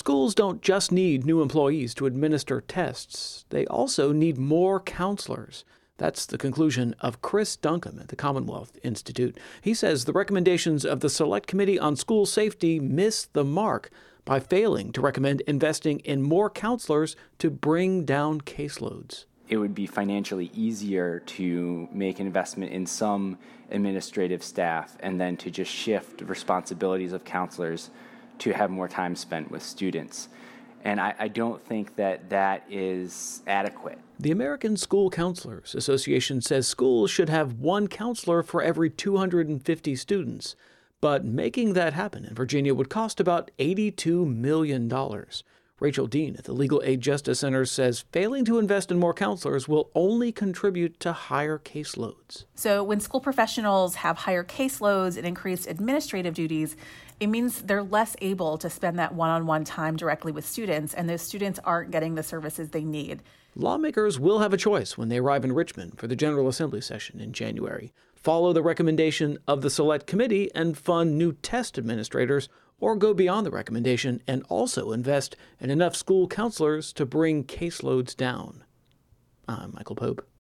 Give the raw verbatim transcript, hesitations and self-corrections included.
Schools don't just need new employees to administer tests. They also need more counselors. That's the conclusion of Chris Duncombe at the Commonwealth Institute. He says the recommendations of the Select Committee on School Safety miss the mark by failing to recommend investing in more counselors to bring down caseloads. It would be financially easier to make an investment in some administrative staff and then to just shift responsibilities of counselors to have more time spent with students. And I, I don't think that that is adequate. The American School Counselors Association says schools should have one counselor for every two hundred fifty students. But making that happen in Virginia would cost about eighty-two million dollars. Rachel Dean at the Legal Aid Justice Center says failing to invest in more counselors will only contribute to higher caseloads. So when school professionals have higher caseloads and increased administrative duties, it means they're less able to spend that one-on-one time directly with students, and those students aren't getting the services they need. Lawmakers will have a choice when they arrive in Richmond for the General Assembly session in January. Follow the recommendation of the Select Committee and fund new test administrators, or go beyond the recommendation and also invest in enough school counselors to bring caseloads down. I'm Michael Pope.